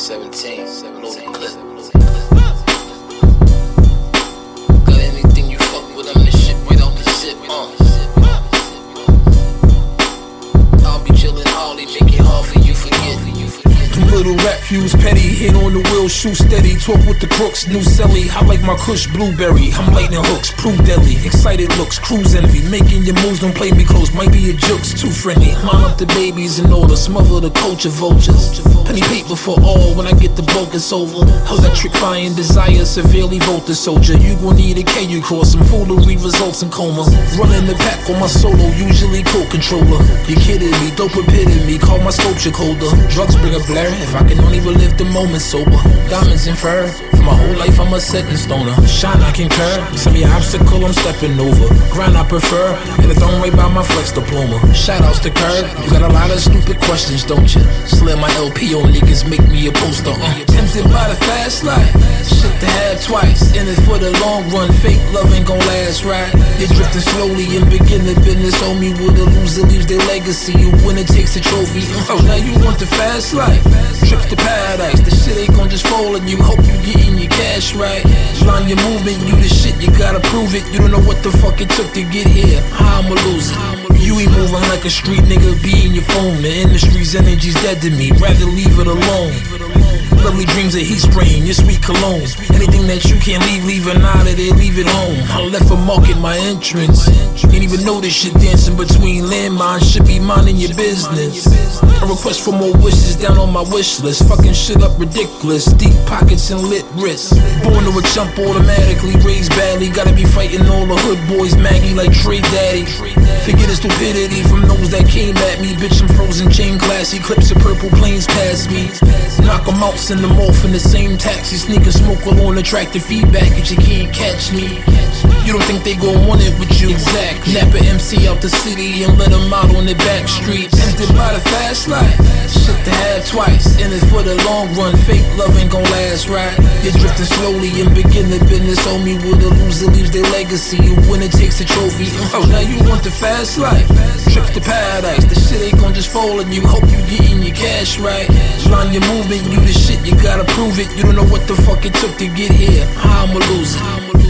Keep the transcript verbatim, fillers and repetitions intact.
seventeen, seventeen, clip. Got anything you fuck with, I'm the shit right off the zip, uh. I'll be chillin' Harley, make it hard for you forget. Two little rap fuse petty, hit on the wheel, shoot steady. Talk with the crooks, new celly. I like my kush blueberry, I'm lightning hooks, prove deadly. Excited looks, cruise envy. Making your moves, don't play me close. Might be a jokes, too friendly. Line up the babies in order, smother the culture vultures. Penny paper for all, when I get the bulk it's over. Electrifying desire, severely voltage soldier. You gon' need a K U cross, some foolery results in coma. Running the pack on my solo, usually co-controller. You kidding me, dope epitome me, call my sculpture colder. Drugs bring a blur, if I can only relive the moment sober. Diamonds and fur, for my whole life I'm a setting stoner. Shine I concur, some of your obstacle I'm stepping over. Grind I prefer, and it's thrown right by my flex diploma. Shout outs to Curb, you got a lot of stupid questions, don't you? Slam my L P on niggas, make me a poster, uh. Tempted by the fast life, shit to have twice. In it for the long run, fake love ain't gon' last, right? You're drifting slowly and begin the business. Homie, with a loser leaves their legacy. You win it takes a trophy, uh. Now you want the fast life, trips to paradise. The shit ain't gon' just fall and you hope you getting your cash right. Line your movement, you the shit, you gotta prove it. You don't know what the fuck it took to get here. How I'ma lose it? You ain't moving like a street nigga, be in your phone. The industry's energy's dead to me, rather leave it alone. Lovely dreams of heat spraying, your sweet cologne. Anything that you can't leave, leave it out of there, leave it home. I left a mark in my entrance. Ain't even know this shit dancing between landmines. Should be minding your business. A request for more wishes down on my wish list. Fucking shit up ridiculous. Deep pockets and lit wrists. Born to a chump, automatically raised badly. Gotta be fighting all the hood boys, Maggie like Trey Daddy. Forget the stupidity from those that came at me. Bitch, I'm frozen chain classy. Clips of purple planes past me. Knock 'em out, send them off in the same taxi. Sneaker smoke alone, attractive feedback, cause you can't catch me. You don't think they gon' want it with you? Exact. Napa M C out the city and let them out on the back streets. Tempted by the fast life, shit to have twice. In it for the long run, fake love ain't gon' last, right? You're drifting slowly and begin the business. Homie, with a loser leaves their legacy. You win it takes a trophy. Oh, now you want the fast life, trips to paradise. The shit ain't gon' just fall and you hope you getting your cash right. Line your movement, you the shit, you gotta prove it. You don't know what the fuck it took to get here. How I'ma lose it?